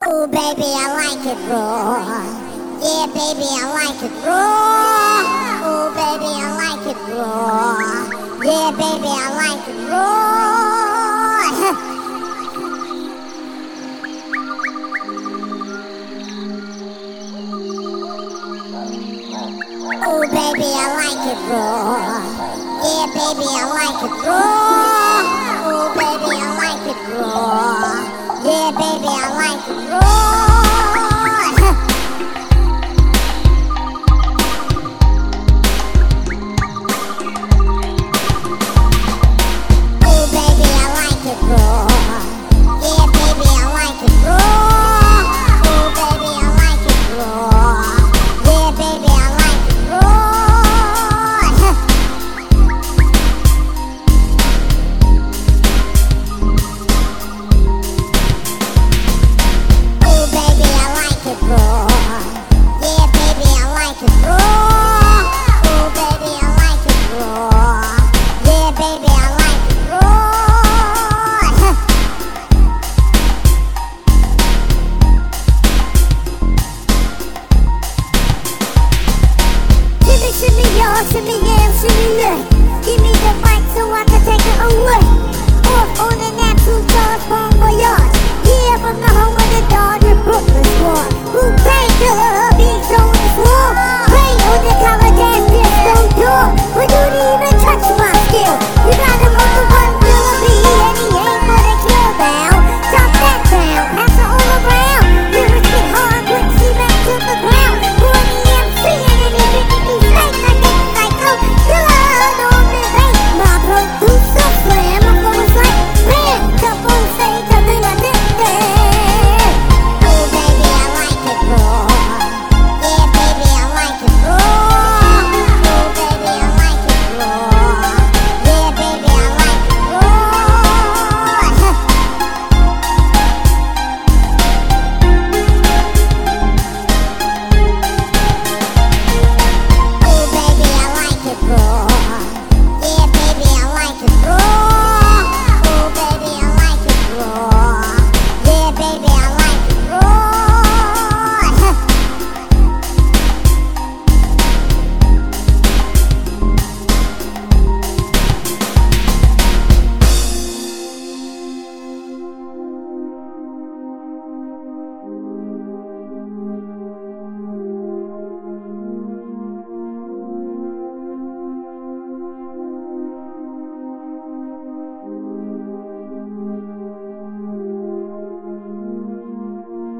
Ooh, baby, I like it raw. Yeah, baby, I like it raw. Ooh, baby, I like it raw. Yeah, baby, I like it raw. Ooh, baby, I like it raw. Yeah, baby, I like it raw. Ooh, baby, I like it raw. Yeah, baby, I like it raw.